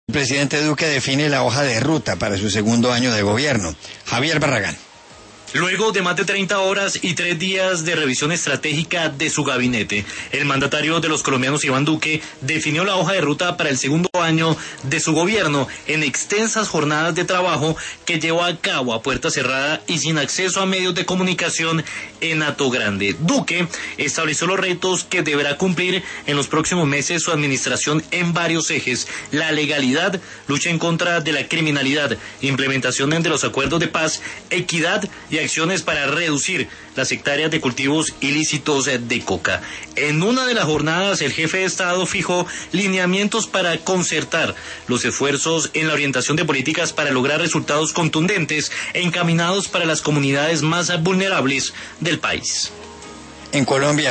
El presidente Duque define la hoja de ruta para su segundo año de gobierno. Javier Barragán. Luego de más de 30 horas y 3 días de revisión estratégica de su gabinete, el mandatario de los colombianos, Iván Duque, definió la hoja de ruta para el segundo año de su gobierno en extensas jornadas de trabajo que llevó a cabo a puerta cerrada y sin acceso a medios de comunicación en Hato Grande. Duque estableció los retos que deberá cumplir en los próximos meses su administración en varios ejes: la legalidad, lucha en contra de la criminalidad, implementación de los acuerdos de paz, equidad y acciones para reducir las hectáreas de cultivos ilícitos de coca. En una de las jornadas, el jefe de Estado fijó lineamientos para concertar los esfuerzos en la orientación de políticas para lograr resultados contundentes e encaminados para las comunidades más vulnerables del país. En Colombia